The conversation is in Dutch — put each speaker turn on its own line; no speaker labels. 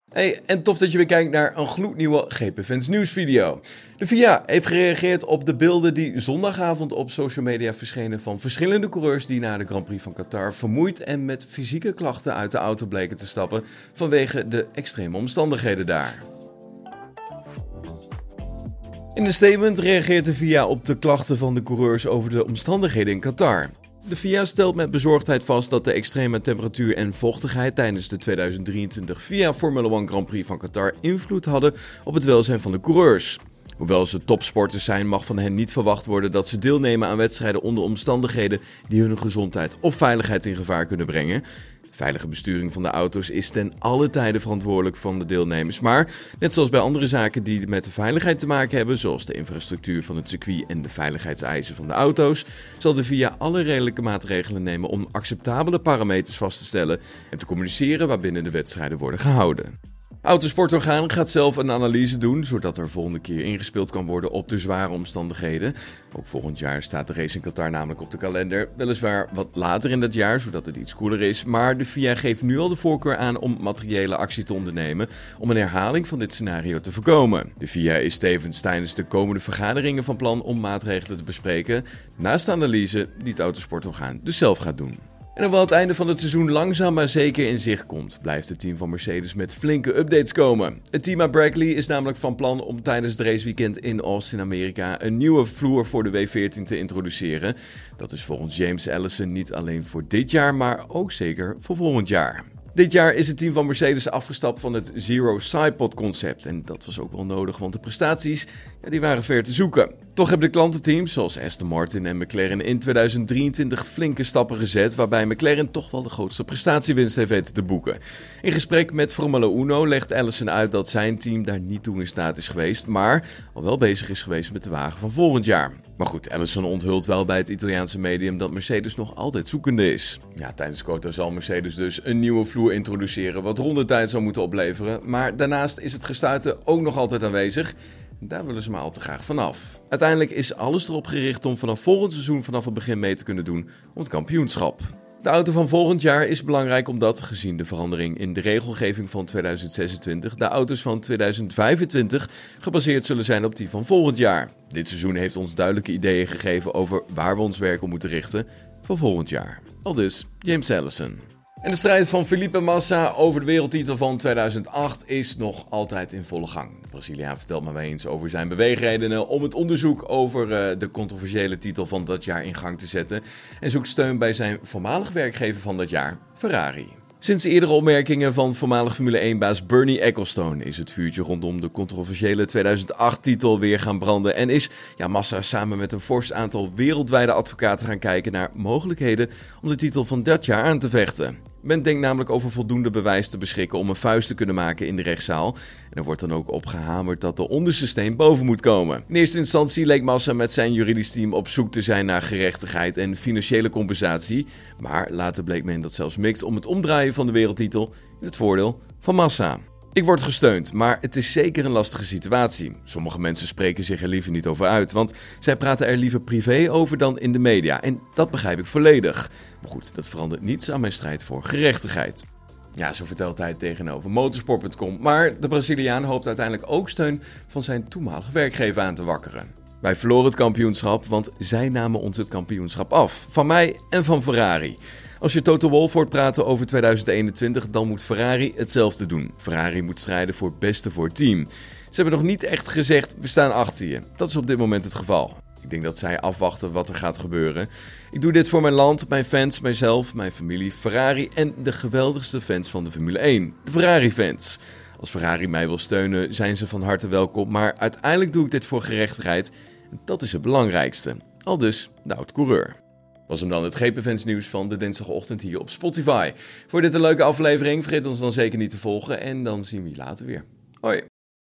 Hey, en tof dat je weer kijkt naar een gloednieuwe GP-fans nieuwsvideo. De FIA heeft gereageerd op de beelden die zondagavond op social media verschenen van verschillende coureurs die na de Grand Prix van Qatar vermoeid en met fysieke klachten uit de auto bleken te stappen vanwege de extreme omstandigheden daar. In een statement reageert de FIA op de klachten van de coureurs over de omstandigheden in Qatar. De FIA stelt met bezorgdheid vast dat de extreme temperatuur en vochtigheid tijdens de 2023 FIA Formule 1 Grand Prix van Qatar invloed hadden op het welzijn van de coureurs. Hoewel ze topsporters zijn, mag van hen niet verwacht worden dat ze deelnemen aan wedstrijden onder omstandigheden die hun gezondheid of veiligheid in gevaar kunnen brengen. Veilige besturing van de auto's is ten alle tijde verantwoordelijk van de deelnemers, maar net zoals bij andere zaken die met de veiligheid te maken hebben, zoals de infrastructuur van het circuit en de veiligheidseisen van de auto's, zal de FIA alle redelijke maatregelen nemen om acceptabele parameters vast te stellen en te communiceren waarbinnen de wedstrijden worden gehouden. Autosportorgaan gaat zelf een analyse doen, zodat er volgende keer ingespeeld kan worden op de zware omstandigheden. Ook volgend jaar staat de race in Qatar namelijk op de kalender. Weliswaar wat later in dat jaar, zodat het iets koeler is. Maar de FIA geeft nu al de voorkeur aan om materiële actie te ondernemen om een herhaling van dit scenario te voorkomen. De FIA is tevens tijdens de komende vergaderingen van plan om maatregelen te bespreken, naast de analyse die het autosportorgaan dus zelf gaat doen. En hoewel het einde van het seizoen langzaam maar zeker in zicht komt, blijft het team van Mercedes met flinke updates komen. Het team uit Brackley is namelijk van plan om tijdens het raceweekend in Austin, Amerika, een nieuwe vloer voor de W14 te introduceren. Dat is volgens James Allison niet alleen voor dit jaar, maar ook zeker voor volgend jaar. Dit jaar is het team van Mercedes afgestapt van het Zero Sidepod concept. En dat was ook wel nodig, want de prestaties die waren ver te zoeken. Toch hebben de klantenteams zoals Aston Martin en McLaren in 2023 flinke stappen gezet, waarbij McLaren toch wel de grootste prestatiewinst heeft weten te boeken. In gesprek met Formula Uno legt Allison uit dat zijn team daar niet toe in staat is geweest, maar al wel bezig is geweest met de wagen van volgend jaar. Maar goed, Allison onthult wel bij het Italiaanse medium dat Mercedes nog altijd zoekende is. Ja, tijdens Qatar zal Mercedes dus een nieuwe vloer introduceren wat rondetijd zou moeten opleveren, maar daarnaast is het gestuite ook nog altijd aanwezig. Daar willen ze maar al te graag vanaf. Uiteindelijk is alles erop gericht om vanaf volgend seizoen vanaf het begin mee te kunnen doen om het kampioenschap. De auto van volgend jaar is belangrijk omdat, gezien de verandering in de regelgeving van 2026, de auto's van 2025 gebaseerd zullen zijn op die van volgend jaar. Dit seizoen heeft ons duidelijke ideeën gegeven over waar we ons werk op moeten richten voor volgend jaar. Aldus James Allison. En de strijd van Felipe Massa over de wereldtitel van 2008 is nog altijd in volle gang. De Braziliaan vertelt me eens over zijn beweegredenen om het onderzoek over de controversiële titel van dat jaar in gang te zetten. En zoekt steun bij zijn voormalig werkgever van dat jaar, Ferrari. Sinds de eerdere opmerkingen van voormalig Formule 1-baas Bernie Ecclestone is het vuurtje rondom de controversiële 2008-titel weer gaan branden. En is Massa samen met een fors aantal wereldwijde advocaten gaan kijken naar mogelijkheden om de titel van dat jaar aan te vechten. Men denkt namelijk over voldoende bewijs te beschikken om een vuist te kunnen maken in de rechtszaal. En er wordt dan ook op gehamerd dat de onderste steen boven moet komen. In eerste instantie leek Massa met zijn juridisch team op zoek te zijn naar gerechtigheid en financiële compensatie. Maar later bleek men dat zelfs mikt om het omdraaien van de wereldtitel in het voordeel van Massa. Ik word gesteund, maar het is zeker een lastige situatie. Sommige mensen spreken zich er liever niet over uit, want zij praten er liever privé over dan in de media. En dat begrijp ik volledig. Maar goed, dat verandert niets aan mijn strijd voor gerechtigheid. Ja, zo vertelt hij tegenover motorsport.com. Maar de Braziliaan hoopt uiteindelijk ook steun van zijn toenmalige werkgever aan te wakkeren. Wij verloren het kampioenschap, want zij namen ons het kampioenschap af. Van mij en van Ferrari. Als je Toto Wolff hoort praten over 2021, dan moet Ferrari hetzelfde doen. Ferrari moet strijden voor het beste voor het team. Ze hebben nog niet echt gezegd, we staan achter je. Dat is op dit moment het geval. Ik denk dat zij afwachten wat er gaat gebeuren. Ik doe dit voor mijn land, mijn fans, mijzelf, mijn familie, Ferrari en de geweldigste fans van de Formule 1. De Ferrari-fans. Als Ferrari mij wil steunen, zijn ze van harte welkom. Maar uiteindelijk doe ik dit voor gerechtigheid. En dat is het belangrijkste. Aldus de oud-coureur. Was hem dan het GP-fans nieuws van de dinsdagochtend hier op Spotify. Voor dit een leuke aflevering, vergeet ons dan zeker niet te volgen en dan zien we je later weer. Hoi!